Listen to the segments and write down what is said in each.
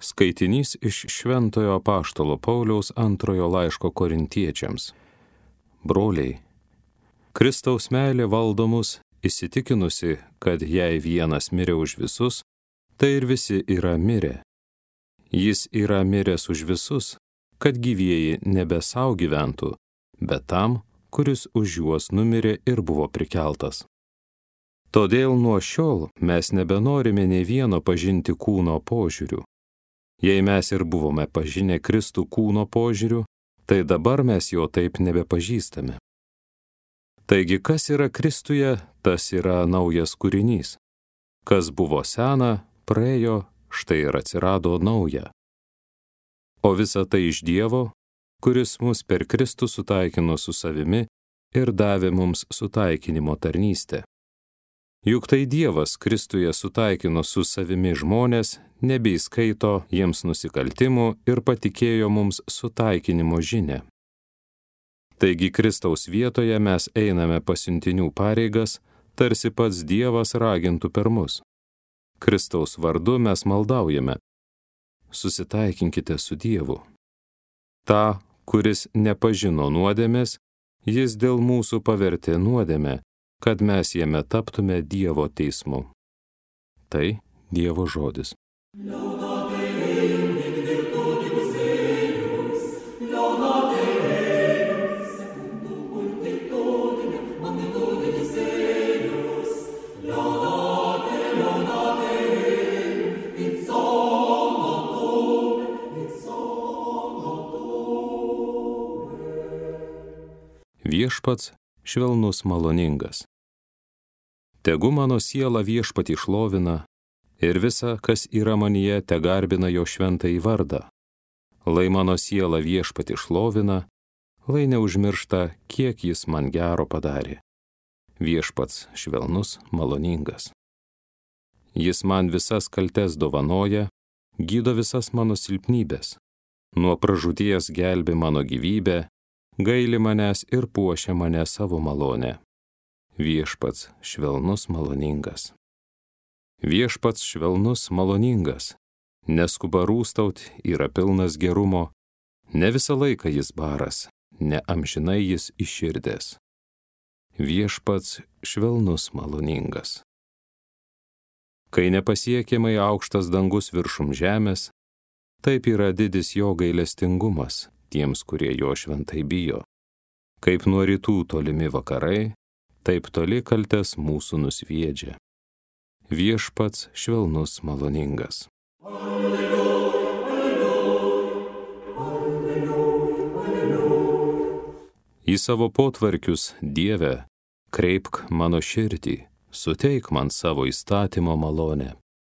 Skaitinys iš Šventojo apaštalo Pauliaus antrojo laiško Korintiečiams. Broliai, Kristaus meilė valdo mus, įsitikinusi, kad jei vienas mirė už visus, tai ir visi yra mirę. Jis yra miręs už visus, kad gyvieji nebe savo gyventų, bet tam, kuris už juos numirė ir buvo prikeltas. Todėl nuo šiol mes nebenorime nei vieno pažinti kūno požiūriu. Jei mes ir buvome pažinę Kristų kūno požiūriu, tai dabar mes jo taip nebepažįstame. Taigi, kas yra Kristuje, tas yra naujas kūrinys. Kas buvo sena, praėjo, štai ir atsirado nauja. O visa tai iš Dievo, kuris mus per Kristų sutaikino su savimi ir davė mums sutaikinimo tarnystę. Juk tai Dievas Kristuje sutaikino su savimi žmonės, nebeįskaito jiems nusikaltimų ir patikėjo mums sutaikinimo žinią. Taigi Kristaus vietoje mes einame pasiuntinių pareigas, tarsi pats Dievas ragintų per mus. Kristaus vardu mes maldaujame: susitaikinkite su Dievu. Ta, kuris nepažino nuodėmės, jis dėl mūsų pavertė nuodėmę, kad mes jame taptume Dievo teismu. Tai Dievo žodis. Viešpats švelnus maloningas. Tegu mano siela Viešpatį šlovina ir visa, kas yra manyje, tegarbina jo šventąjį vardą. Lai mano siela Viešpatį šlovina, lai neužmiršta, kiek jis man gero padarė. Viešpats švelnus maloningas. Jis man visas kaltes dovanoja, gydo visas mano silpnybės. Nuo pražūties gelbi mano gyvybę, gaili manęs ir puošia mane savo malonę. Viešpats švelnus maloningas. Viešpats švelnus maloningas, neskuba rūstaut, yra pilnas gerumo, ne visą laiką jis baras, ne amžinai jis iširdęs. Viešpats švelnus maloningas. Kai nepasiekiamai aukštas dangus viršum žemės, taip yra didis jo gailestingumas tiems, kurie jo šventai bijo. Kaip nuo rytų tolimi vakarai, taip toli kaltes mūsų nusviedžia. Viešpats švelnus maloningas. Alleluja, alleluja, alleluja. Į savo potvarkius, Dieve, kreipk mano širdį, suteik man savo įstatymo malonę.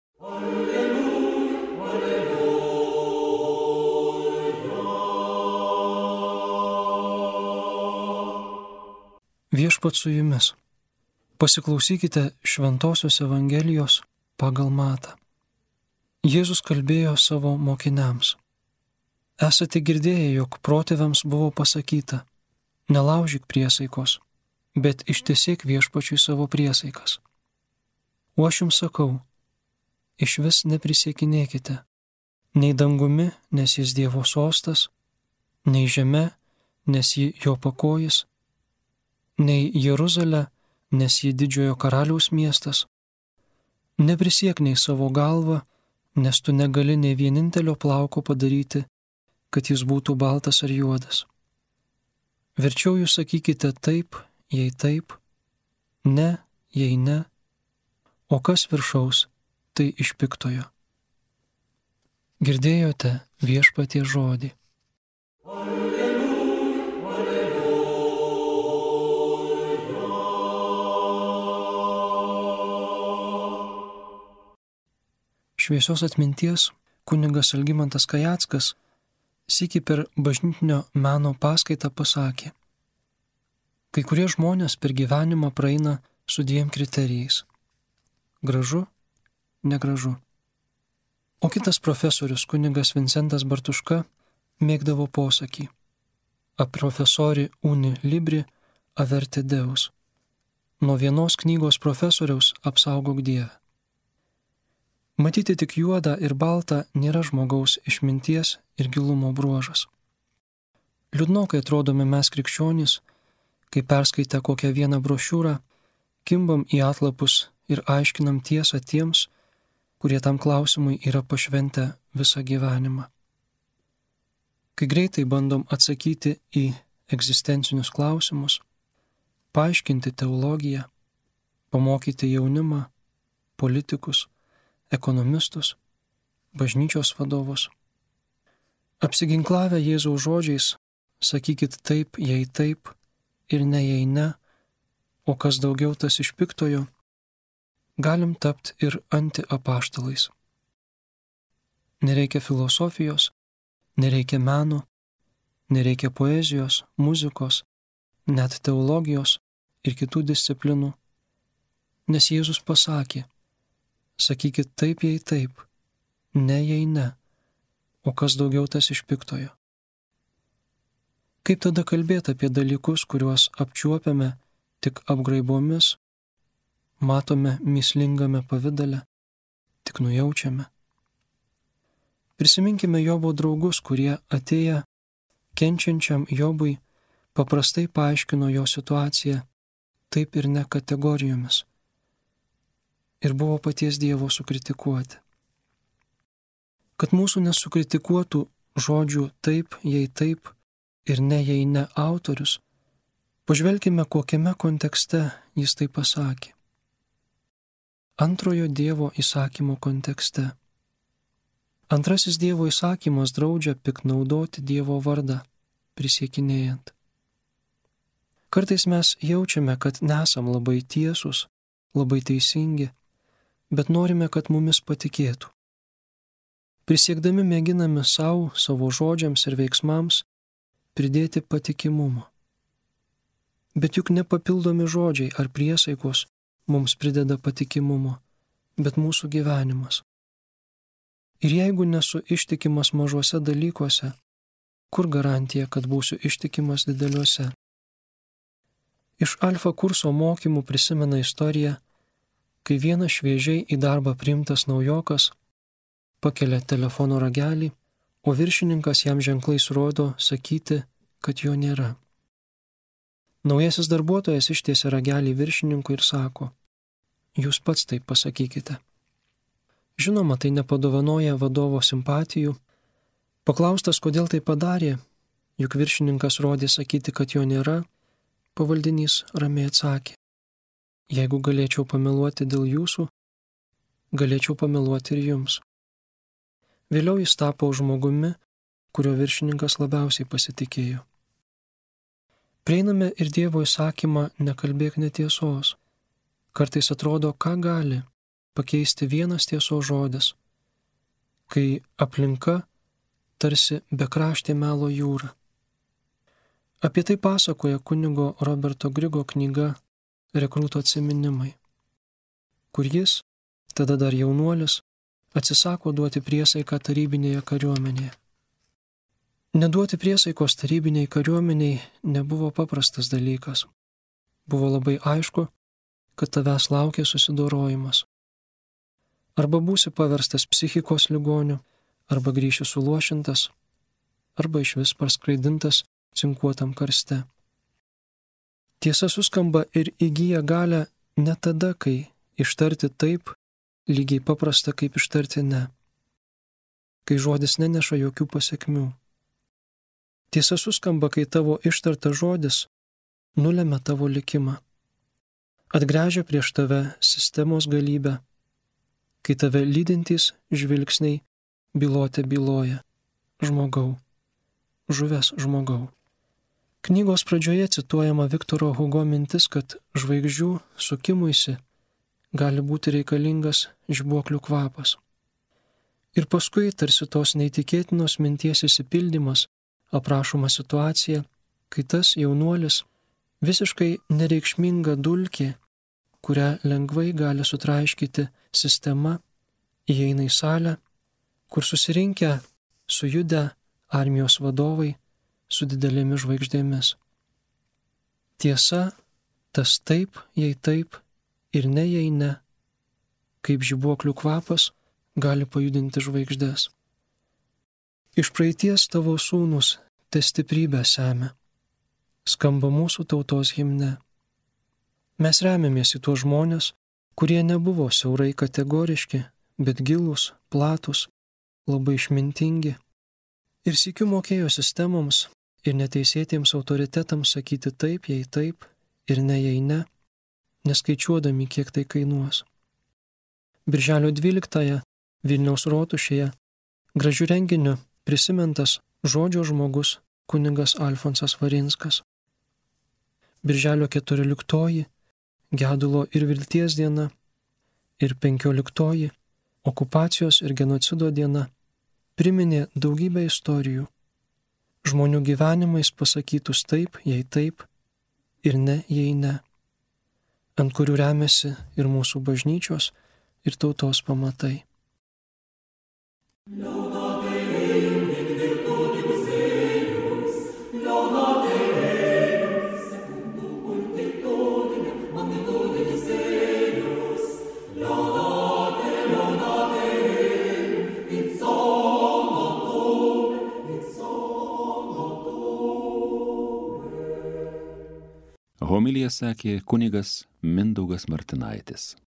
Viešpats su jumis. Pasiklausykite Šventosios Evangelijos pagal Matą. Jėzus kalbėjo savo mokiniams: esate girdėję, jog protėviams buvo pasakyta: nelaužyk priesaikos, bet ištesėk Viešpačiui savo priesaikas. O aš jums sakau, išvis neprisiekinėkite, nei dangumi, nes jis Dievo sostas, nei žeme, nes ji jo pakojis, nei Jeruzalę, nes ji didžiojo karaliaus miestas. Neprisiek nei savo galvą, nes tu negali nei vienintelio plauko padaryti, kad jis būtų baltas ar juodas. Verčiau jūs sakykite taip, jei taip, ne, jei ne, o kas viršaus, tai iš piktojo. Girdėjote Viešpaties žodį. Šviesios atminties kunigas Algimantas Kajackas sykį per bažnytinio meno paskaitą pasakė: kai kurie žmonės per gyvenimą praeina su 2 kriterijais – gražu, negražu. O kitas profesorius kunigas Vincentas Bartuška mėgdavo posakį: a profesori uni libri averti Deus. Nuo vienos knygos profesoriaus apsaugok Dievę. Matyti tik juodą ir baltą nėra žmogaus išminties ir gilumo bruožas. Liūdnokai atrodome mes krikščionys, kai perskaitę kokią vieną brošiūrą, kimbam į atlapus ir aiškinam tiesą tiems, kurie tam klausimui yra pašventę visą gyvenimą. Kai greitai bandom atsakyti į egzistencinius klausimus, paaiškinti teologiją, pamokyti jaunimą, politikus, ekonomistus, bažnyčios vadovus. Apsiginklavę Jėzaus žodžiais, sakykit taip, jei taip ir ne, jei ne, o kas daugiau tas iš piktojo, galim tapti ir antiapaštalais. Nereikia filosofijos, nereikia meno, nereikia poezijos, muzikos, net teologijos ir kitų disciplinų, nes Jėzus pasakė, sakykit taip, jei taip, ne, jei ne, o kas daugiau tas iš piktojo. Kaip tada kalbėti apie dalykus, kuriuos apčiuopiame tik apgraibomis, matome mįslingame pavidale, tik nujaučiame? Prisiminkime Jobo draugus, kurie atėję kenčiančiam Jobui paprastai paaiškino jo situaciją taip ir ne kategorijomis ir buvo paties Dievo sukritikuoti. Kad mūsų nesukritikuotų žodžių taip, jei taip ir ne, jei ne autorius, pažvelkime, kokiame kontekste jis tai pasakė. Antrojo Dievo įsakymo kontekste. Antrasis Dievo įsakymas draudžia piknaudoti Dievo vardą, prisiekinėjant. Kartais mes jaučiame, kad nesam labai tiesūs, labai teisingi, bet norime, kad mumis patikėtų. Prisiekdami mėginame savo žodžiams ir veiksmams pridėti patikimumą. Bet juk ne papildomi žodžiai ar priesaikos mums prideda patikimumo, bet mūsų gyvenimas. Ir jeigu nesu ištikimas mažuose dalykuose, kur garantija, kad būsiu ištikimas dideliuose? Iš Alfa kurso mokymų prisimena istoriją, kai vienas šviežiai į darbą priimtas naujokas pakelia telefono ragelį, o viršininkas jam ženklais rodo sakyti, kad jo nėra. Naujasis darbuotojas ištiesia ragelį viršininkui ir sako, jūs pats taip pasakykite. Žinoma, tai nepadovanoja vadovo simpatijų. Paklaustas, kodėl tai padarė, juk viršininkas rodė sakyti, kad jo nėra, pavaldinys ramiai atsakė, jeigu galėčiau pameluoti dėl jūsų, galėčiau pameluoti ir jums. Vėliau jis tapo žmogumi, kurio viršininkas labiausiai pasitikėjo. Prieiname ir Dievo įsakymą nekalbėk netiesos. Kartais atrodo, ką gali pakeisti vienas tiesos žodis, kai aplinka tarsi bekraštė melo jūra. Apie tai pasakoja kunigo Roberto Grigo knyga Rekrūto atsiminimai, kur jis, tada dar jaunuolis, atsisako duoti priesaiką tarybinėje kariuomenėje. Neduoti priesaikos tarybiniai kariuomeniai nebuvo paprastas dalykas. Buvo labai aišku, kad tavęs laukia susidorojimas. Arba būsi paverstas psichikos ligoniu, arba grįši suluošintas, arba išvis parskraidintas cinkuotam karste. Tiesa suskamba ir įgyja galią ne tada, kai ištarti taip lygiai paprasta kaip ištarti ne, kai žodis neneša jokių pasekmių. Tiesa suskamba, kai tavo ištartas žodis nulemia tavo likimą, atgręžia prieš tave sistemos galybę, kai tave lydintys žvilgsniai bylotė byloja, žmogau, žuvęs žmogau. Knygos pradžioje cituojama Viktoro Hugo mintis, kad žvaigždžių sukimuisi gali būti reikalingas žibuoklių kvapas. Ir paskui, tarsi tos neįtikėtinos minties išsipildymas, aprašoma situacija, kai tas jaunuolis visiškai nereikšminga dulkė, kurią lengvai gali sutraiškyti sistema, įeina į salę, kur susirinkę, sujudę armijos vadovai su didelėmis žvaigždėmis. Tiesa, tas taip, jei taip ir ne, jei ne, kaip žibuoklių kvapas, gali pajudinti žvaigždės. Iš praeities tavo sūnus te stiprybę semia, skamba mūsų tautos himne. Mes remiamės į tuos žmonės, kurie nebuvo siaurai kategoriški, bet gilūs, platus, labai išmintingi. Ir sykiu mokėjo sistemoms ir neteisėtiems autoritetams sakyti taip, jei taip, ir ne, jei ne, neskaičiuodami, kiek tai kainuos. Birželio 12-ąją Vilniaus rotušėje gražiu renginiu prisimintas žodžio žmogus kunigas Alfonsas Varinskas. Birželio 14-oji gedulo ir vilties diena ir 15-oji okupacijos ir genocido diena priminė daugybę istorijų, žmonių gyvenimais pasakytus taip, jei taip, ir ne, jei ne, ant kurių remiasi ir mūsų bažnyčios, ir tautos pamatai. Homiliją sakė kunigas Mindaugas Martinaitis.